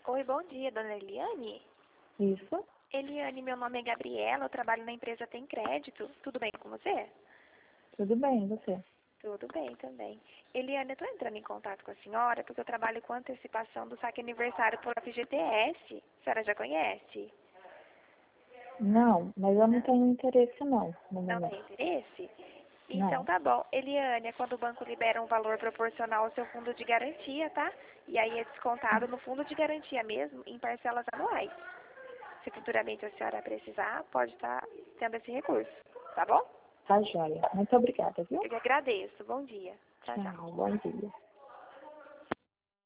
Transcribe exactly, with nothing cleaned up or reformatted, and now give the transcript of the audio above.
Oi, bom dia, dona Eliane. Isso, Eliane, meu nome é Gabriela, eu trabalho na empresa Tem Crédito. Tudo bem com você? tudo bem, e você? Tudo bem também. Eliane, eu estou entrando em contato com a senhora porque eu trabalho com antecipação do saque aniversário por F G T S. A senhora já conhece? Não, mas eu não tenho interesse não, no Não tem momento. interesse? Então Não. tá bom. Eliane, é quando o banco libera um valor proporcional ao seu fundo de garantia, tá? E aí é descontado no fundo de garantia mesmo, em parcelas anuais. Se futuramente a senhora precisar, pode estar tendo esse recurso, tá bom? Tá joia. Muito obrigada, viu? Eu lhe agradeço. Bom dia. Tchau, tchau. Tchau, bom dia.